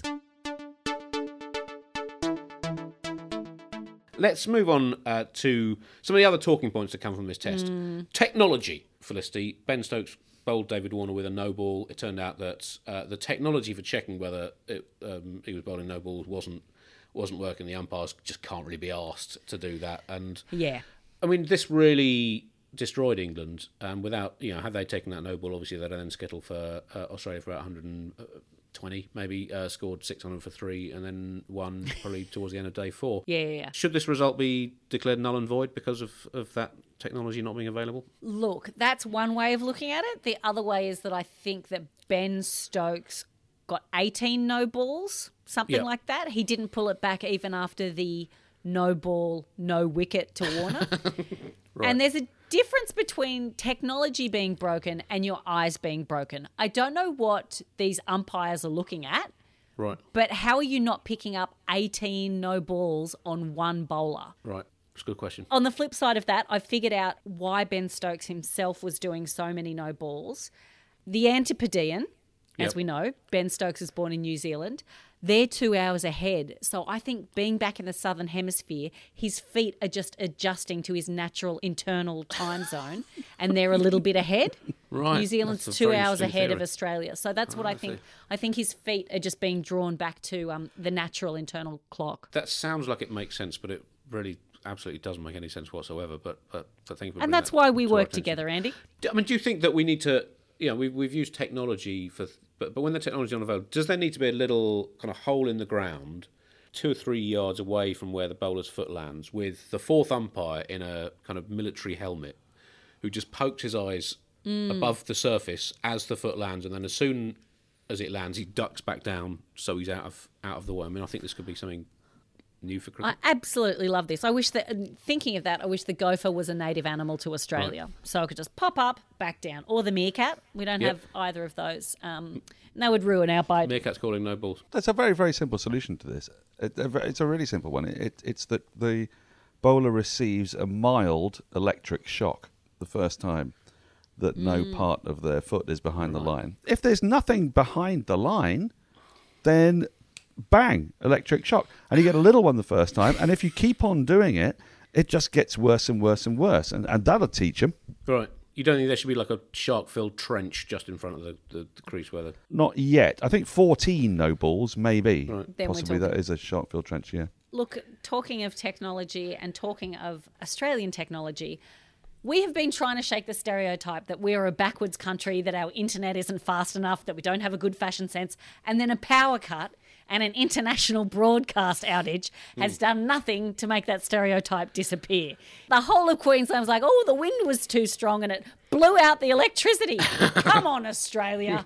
Let's move on uh, to some of the other talking points that come from this test. Mm. Technology, Felicity. Ben Stokes bowled David Warner with a no ball. It turned out that uh, the technology for checking whether it, um, he was bowling no balls wasn't wasn't working. The umpires just can't really be asked to do that. And Yeah. I mean, this really destroyed England. Um, without, you know, had they taken that no ball, obviously they'd have then skittled for uh, Australia for about one hundred twenty, maybe uh, scored six hundred for three, and then won probably towards the end of day four. Yeah, yeah, yeah. Should this result be declared null and void because of, of that technology not being available? Look, that's one way of looking at it. The other way is that I think that Ben Stokes got eighteen no balls, something Yeah. like that. He didn't pull it back even after the no ball, no wicket to Warner. Right. And there's a difference between technology being broken and your eyes being broken. I don't know what these umpires are looking at, Right, but how are you not picking up eighteen no balls on one bowler? right. It's a good question. On the flip side of that, I figured out why Ben Stokes himself was doing so many no balls. The Antipodean, as Yep. we know, Ben Stokes is born in New Zealand. They're two hours ahead. So I think being back in the Southern Hemisphere, his feet are just adjusting to his natural internal time zone, and they're a little bit ahead. Right. New Zealand's That's a two very hours interesting ahead of theory. Australia. So that's what Ah, I I think. see. I think his feet are just being drawn back to um, the natural internal clock. That sounds like it makes sense, but it really absolutely doesn't make any sense whatsoever. But but, but thank you for And bringing that's that why we to our work attention. together, Andy. I mean, do you think that we need to, you know, we've, we've used technology for, but, but when the technology is unavailable, does there need to be a little kind of hole in the ground, two or three yards away from where the bowler's foot lands, with the fourth umpire in a kind of military helmet, who just pokes his eyes above the surface as the foot lands, and then as soon as it lands, he ducks back down so he's out of out of the way. I mean, I think this could be something new for cricket. I absolutely love this. I wish that, thinking of that, I wish the gopher was a native animal to Australia. So it could just pop up, back down. Or the meerkat. We don't Yep. have either of those. Um, and that would ruin our boat. Meerkat's calling no balls. There's a very, very simple solution to this. It, it's a really simple one. It, it's that the bowler receives a mild electric shock the first time that no part of their foot is behind the line. If there's nothing behind the line, then bang, electric shock. And you get a little one the first time, and if you keep on doing it, it just gets worse and worse and worse. And, and that'll teach them. Right. You don't think there should be like a shark-filled trench just in front of the, the, the crease where the... Not yet. I think fourteen no balls, maybe. Right. Then we're Possibly that talking- is a shark-filled trench, yeah. Look, talking of technology and talking of Australian technology, we have been trying to shake the stereotype that we're a backwards country, that our internet isn't fast enough, that we don't have a good fashion sense, and then a power cut and an international broadcast outage has done nothing to make that stereotype disappear. The whole of Queensland was like, oh, the wind was too strong and it blew out the electricity. Come on, Australia.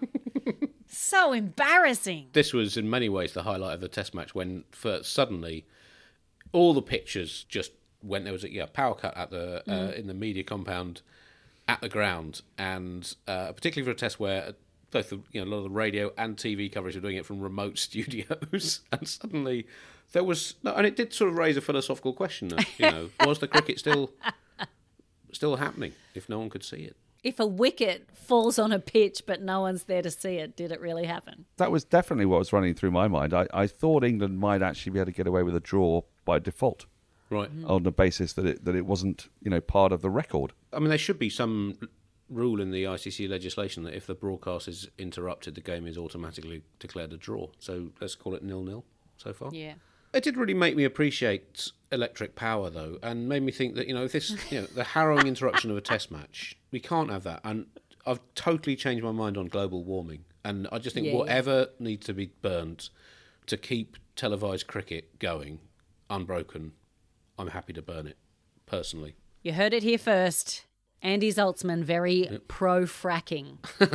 So embarrassing. This was in many ways the highlight of the test match when for suddenly all the pictures just went, there was a yeah, power cut at the uh, in the media compound at the ground, and uh, particularly for a test where both the, you know, a lot of the radio and T V coverage were doing it from remote studios, and suddenly there was no, and it did sort of raise a philosophical question of, you know, was the cricket still still happening if no one could see it? If a wicket falls on a pitch but no one's there to see it, did it really happen? That was definitely what was running through my mind. I, I thought England might actually be able to get away with a draw by default Right. on the basis that it that it wasn't, you know, part of the record. I mean, there should be some rule in the I C C legislation that if the broadcast is interrupted, the game is automatically declared a draw. So let's call it nil-nil so far. Yeah. It did really make me appreciate electric power, though, and made me think that, you know, if this, you know, the harrowing interruption of a test match, we can't have that. And I've totally changed my mind on global warming. And I just think Yeah, yeah. whatever needs to be burnt to keep televised cricket going unbroken, I'm happy to burn it, personally. You heard it here first. Andy Zaltzman, very pro-fracking.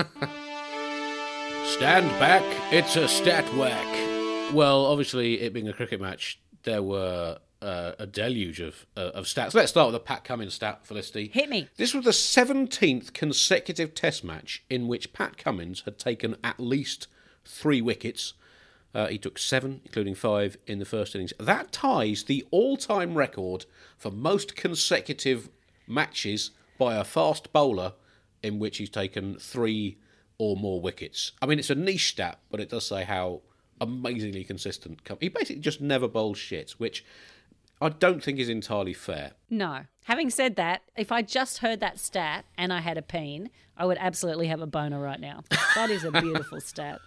Stand back, it's a stat whack. Well, obviously, it being a cricket match, there were uh, a deluge of uh, of stats. Let's start with the Pat Cummins stat, Felicity. Hit me. This was the seventeenth consecutive Test match in which Pat Cummins had taken at least three wickets. Uh, he took seven, including five in the first innings. That ties the all-time record for most consecutive matches by a fast bowler in which he's taken three or more wickets. I mean, it's a niche stat, but it does say how amazingly consistent. He basically just never bowls shit, which I don't think is entirely fair. No. Having said that, if I just heard that stat and I had a peen, I would absolutely have a boner right now. That is a beautiful stat.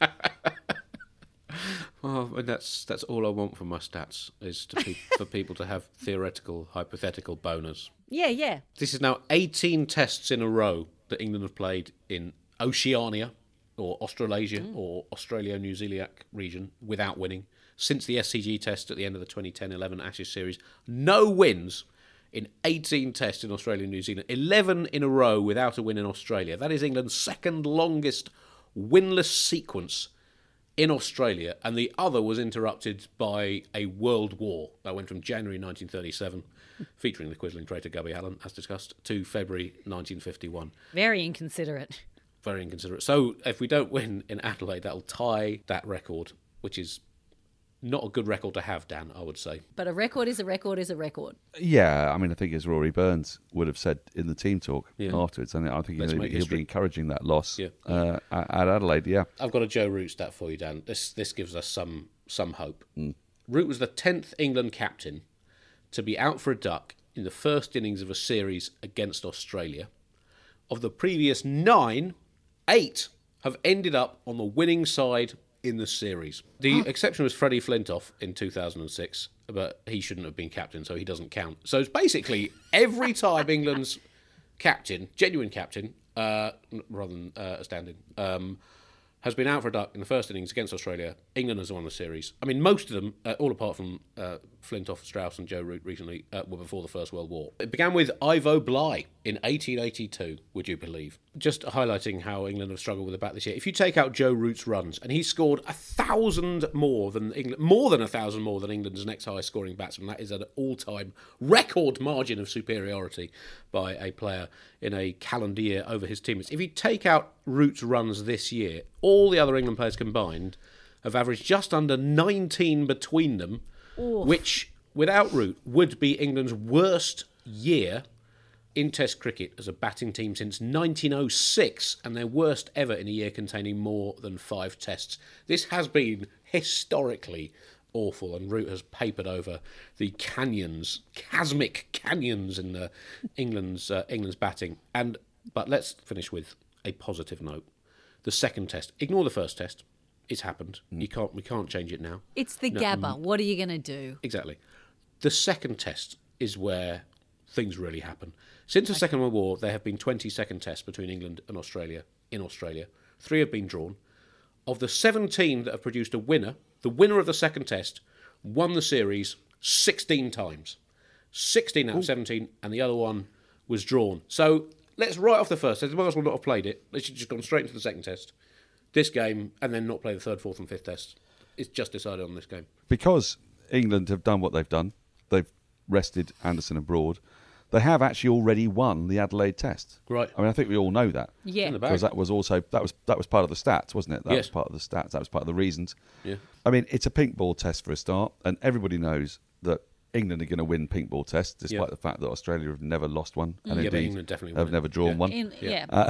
Well, and that's that's all I want from my stats is to pe- for people to have theoretical, hypothetical boners. Yeah, yeah. This is now eighteen tests in a row that England have played in Oceania, or Australasia, mm. or Australia-New Zealand region without winning. Since the S C G test at the end of the twenty ten eleven Ashes series, no wins in eighteen tests in Australia and New Zealand. eleven in a row without a win in Australia. That is England's second longest winless sequence in Australia, and the other was interrupted by a world war that went from January nineteen thirty-seven, featuring the Quisling traitor Gubby Allen, as discussed, to February nineteen fifty-one. Very inconsiderate. Very inconsiderate. So if we don't win in Adelaide, that'll tie that record, which is not a good record to have, Dan, I would say. But a record is a record is a record. Yeah, I mean, I think as Rory Burns would have said in the team talk yeah. afterwards, and I think Let's he'll, make he'll history. be encouraging that loss Yeah. uh, at at Adelaide, yeah. I've got a Joe Root stat for you, Dan. This this gives us some some hope. Mm. Root was the tenth England captain to be out for a duck in the first innings of a series against Australia. Of the previous nine, eight have ended up on the winning side in the series. The exception was Freddie Flintoff in two thousand six, but he shouldn't have been captain, so he doesn't count. So it's basically every time England's captain, genuine captain, uh, rather than uh, a stand-in, um, has been out for a duck in the first innings against Australia, England has won the series. I mean, most of them, uh, all apart from uh, Flintoff, Strauss and Joe Root recently, uh, were before the First World War. It began with Ivo Bly in eighteen eighty-two, would you believe? Just highlighting how England have struggled with the bat this year. If you take out Joe Root's runs, and he scored a thousand more than England, more than a thousand more than England's next highest scoring batsman. That is an all-time record margin of superiority by a player in a calendar year over his teammates. If you take out Root's runs this year, all the other England players combined have averaged just under nineteen between them, Oof. which, without Root, would be England's worst year in Test cricket as a batting team since nineteen oh six, and their worst ever in a year containing more than five Tests. This has been historically awful, and Root has papered over the canyons, chasmic canyons in uh, England's uh, England's batting. And but let's finish with a positive note. The second Test, ignore the first Test. It's happened. Mm. You can't. We can't change it now. It's the no, Gabba. What are you going to do? Exactly. The second Test is where things really happen. Since the okay. Second World War, there have been twenty second Tests between England and Australia in Australia. Three have been drawn. Of the seventeen that have produced a winner, the winner of the second Test won the series sixteen times. sixteen out of seventeen, and the other one was drawn. So let's write off the first Test. They might as well not have played it. They should have just gone straight into the second Test, this game, and then not play the third, fourth and fifth Test. It's just decided on this game. Because England have done what they've done, they've rested Anderson abroad, they have actually already won the Adelaide Test. Right. I mean, I think we all know that. Yeah. Because that was also that was that was part of the stats, wasn't it? That yes. was part of the stats. That was part of the reasons. Yeah. I mean, it's a pink ball test for a start, and everybody knows that England are going to win pink ball tests, despite yeah. the fact that Australia have never lost one, and yeah, indeed England definitely have never drawn yeah. one. In, yeah. Uh,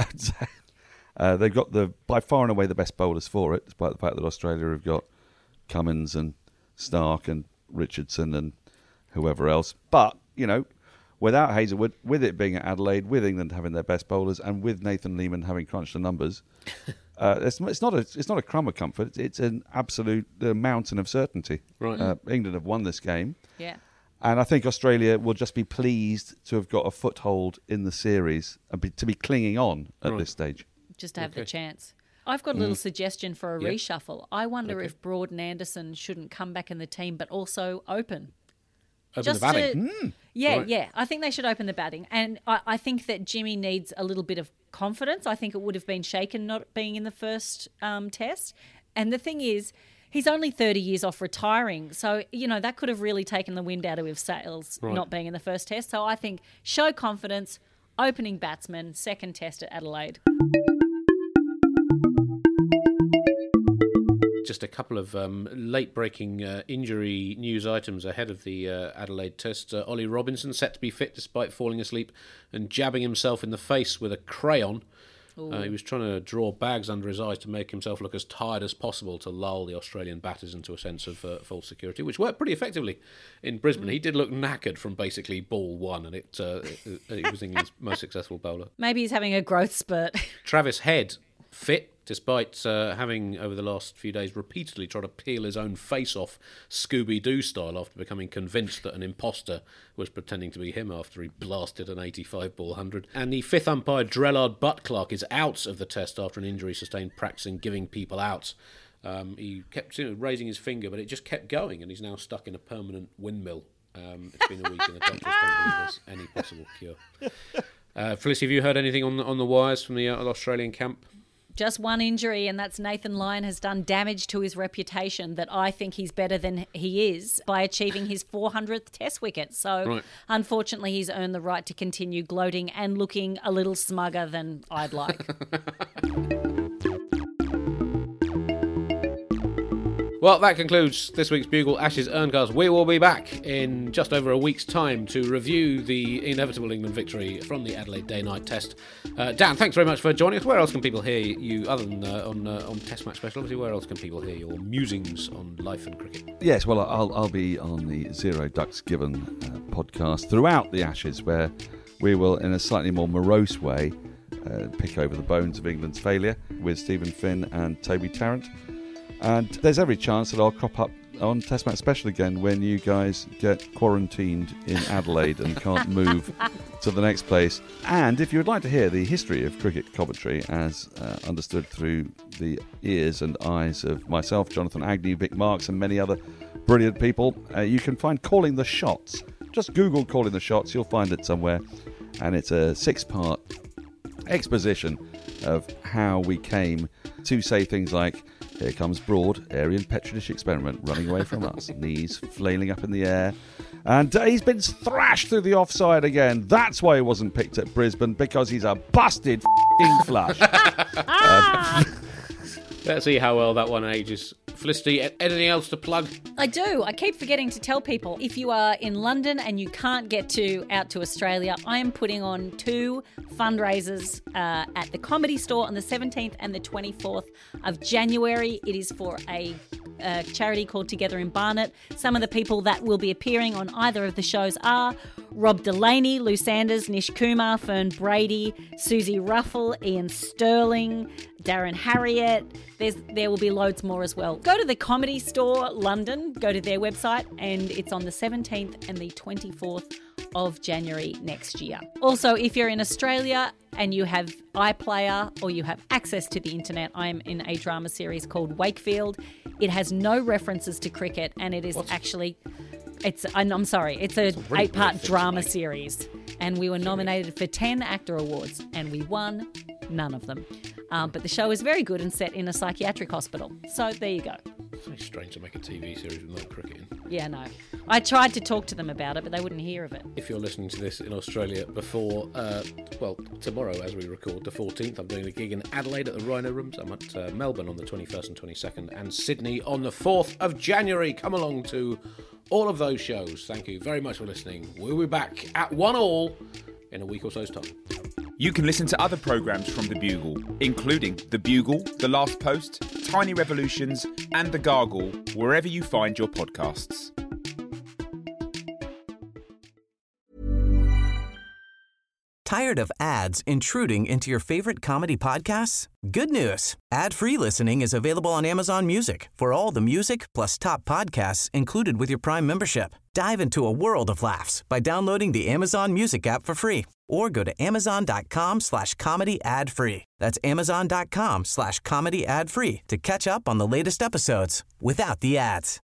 uh, they've got the by far and away the best bowlers for it, despite the fact that Australia have got Cummins and Stark and Richardson and whoever else. But you know, without Hazelwood, with it being at Adelaide, with England having their best bowlers, and with Nathan Lehmann having crunched the numbers, uh, it's, it's not a it's not a crumb of comfort. It's, it's an absolute uh, mountain of certainty. Right. Uh, England have won this game. Yeah. And I think Australia will just be pleased to have got a foothold in the series and be, to be clinging on at right. this stage. Just to have okay. the chance. I've got a little Mm. suggestion for a yep. reshuffle. I wonder okay. if Broad and Anderson shouldn't come back in the team, but also open. Open Just the batting. To, Mm. Yeah, Right. yeah. I think they should open the batting. And I, I think that Jimmy needs a little bit of confidence. I think it would have been shaken not being in the first um, test. And the thing is, He's only thirty years off retiring. So, you know, that could have really taken the wind out of his sails, Right. not being in the first test. So I think show confidence, opening batsman, second test at Adelaide. Just a couple of um, late-breaking uh, injury news items ahead of the uh, Adelaide Test. Uh, Ollie Robinson set to be fit despite falling asleep and jabbing himself in the face with a crayon. Uh, he was trying to draw bags under his eyes to make himself look as tired as possible to lull the Australian batters into a sense of uh, false security, which worked pretty effectively in Brisbane. He did look knackered from basically ball one, and it, uh, it, it was England's most successful bowler. Maybe he's having a growth spurt. Travis Head, fit, despite uh, having, over the last few days, repeatedly tried to peel his own face off Scooby-Doo style after becoming convinced that an imposter was pretending to be him after he blasted an eighty-five ball one hundred. And the fifth umpire, Drellard Butclark, is out of the test after an injury sustained practicing giving people out. Um, he kept you know, raising his finger, but it just kept going, and he's now stuck in a permanent windmill. Um, it's been a week, and the doctors don't believe there's any possible cure. Uh, Felicity, have you heard anything on the, on the wires from the uh, Australian camp? Just one injury, and that's Nathan Lyon has done damage to his reputation that I think he's better than he is by achieving his four hundredth test wicket. So, Right. Unfortunately, he's earned the right to continue gloating and looking a little smugger than I'd like. Well, that concludes this week's Bugle Ashes Urncast. We will be back in just over a week's time to review the inevitable England victory from the Adelaide Day-Night Test. Uh, Dan, thanks very much for joining us. Where else can people hear you, other than uh, on uh, on Test Match Special? Obviously, where else can people hear your musings on life and cricket? Yes, well, I'll, I'll be on the Zero Ducks Given uh, podcast throughout the Ashes, where we will, in a slightly more morose way, uh, pick over the bones of England's failure with Stephen Finn and Toby Tarrant. And there's every chance that I'll crop up on Test Match Special again when you guys get quarantined in Adelaide and can't move to the next place. And if you would like to hear the history of cricket commentary as uh, understood through the ears and eyes of myself, Jonathan Agnew, Vic Marks and many other brilliant people, uh, you can find Calling the Shots. Just Google Calling the Shots, you'll find it somewhere. And it's a six-part exposition of how we came to say things like, here comes Broad, Aryan Petri dish experiment, running away from us, knees flailing up in the air. And uh, he's been thrashed through the offside again. That's why he wasn't picked at Brisbane, because he's a busted f***ing flush. um, Let's see how well that one ages. Felicity, anything else to plug? I do. I keep forgetting to tell people, if you are in London and you can't get to out to Australia, I am putting on two fundraisers uh, at the Comedy Store on the seventeenth and the twenty-fourth of January. It is for a, a charity called Together in Barnet. Some of the people that will be appearing on either of the shows are Rob Delaney, Lou Sanders, Nish Kumar, Fern Brady, Susie Ruffle, Ian Sterling, Darren Harriet. There's, there will be loads more as well. Go to the Comedy Store London, go to their website, and it's on the seventeenth and the twenty-fourth of January next year. Also, if you're in Australia and you have iPlayer or you have access to the internet, I am in a drama series called Wakefield. It has no references to cricket, and it is What? actually... It's I'm sorry, it's a really eight-part weird drama thing. series, and we were nominated for ten actor awards, and we won none of them. Um, but the show is very good and set in a psychiatric hospital. So there you go. It's very strange to make a T V series with no cricket in. Yeah, no. I tried to talk to them about it, but they wouldn't hear of it. If you're listening to this in Australia before, uh, well, tomorrow as we record, the fourteenth, I'm doing a gig in Adelaide at the Rhino Rooms. I'm at uh, Melbourne on the twenty-first and twenty-second, and Sydney on the fourth of January. Come along to all of those shows. Thank you very much for listening. We'll be back at one all in a week or so's time. You can listen to other programmes from The Bugle, including The Bugle, The Last Post, Tiny Revolutions, and The Gargle, wherever you find your podcasts. Tired of ads intruding into your favorite comedy podcasts? Good news. Ad-free listening is available on Amazon Music for all the music plus top podcasts included with your Prime membership. Dive into a world of laughs by downloading the Amazon Music app for free or go to amazon.com slash comedy ad free. That's amazon.com slash comedy ad free to catch up on the latest episodes without the ads.